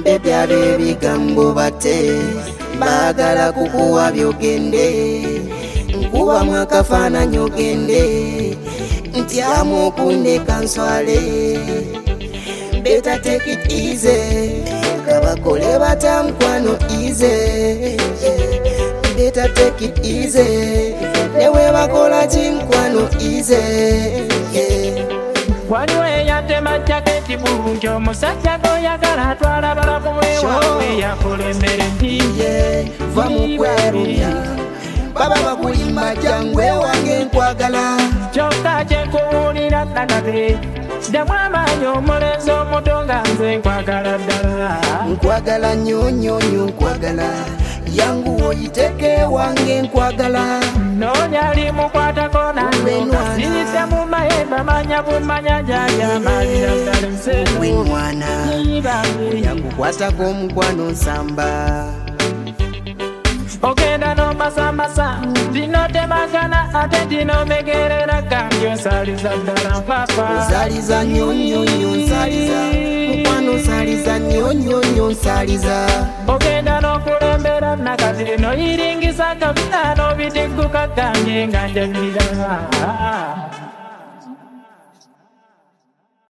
bebyalo ebigambo bate baagala kukuwa byogende nkubamu akafaananyi ogende ntyamu okundeka nswale better take it easy kabakole bata mukwano easy better take it easy newe bakola chinkwano easy waliwo eyatema jaketi bulungi omusajja goyagala atwala balamu wewawe yakulembere ndiye va mukwerumya baba bakulimba jangwe wange nkwagala kyokka kyenkuwulira nakate ddamu amaanyi omulenzi omuto nga nze nkwagala ddala nkwagala nyonyonyo nkwagala yangu oyiteke wange nkwagala noonyali mukwatako nanziyise mu mayembe amanya bumanya jajamalira ddala we mwana yangukwatako omukwano nsamba ogenda nomasamasa ndinotemagana ate ndinomegerera gambyo nsaliza ddala mpapa nsaliza nyonyonyo nsaliza mukwano nsaliza nyonyonyo nsaliza ogenda n'okulembera nakati noyiringisa kabina n'obitikkuka gambye nga njagirira